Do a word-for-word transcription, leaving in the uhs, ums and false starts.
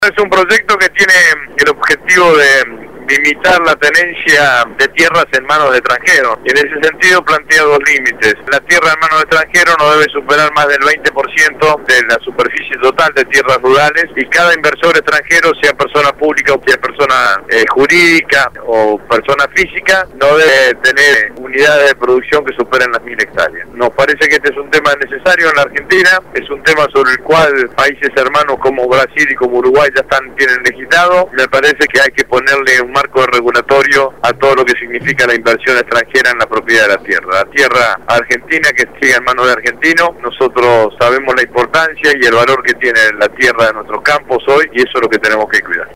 Es un proyecto que tiene el objetivo de limitar la tenencia de tierras en manos de extranjeros. Y en ese sentido plantea dos límites. La tierra en manos de extranjeros no debe superar más del veinte por ciento de la superficie total de tierras rurales, y cada inversor extranjero, sea persona pública o sea persona eh, jurídica o persona física, no debe tener unidades de producción que superen las mil hectáreas. Nos parece que este es un tema necesario en la Argentina, es un tema sobre el cual países hermanos como Brasil y como Uruguay ya están tienen legislado. Me parece que hay que ponerle un marco regulatorio a todo lo que significa la inversión extranjera en la propiedad de la tierra. La tierra argentina que siga en manos de argentinos. Nosotros sabemos la importancia y el valor que tiene la tierra de nuestros campos hoy, y eso es lo que tenemos que cuidar.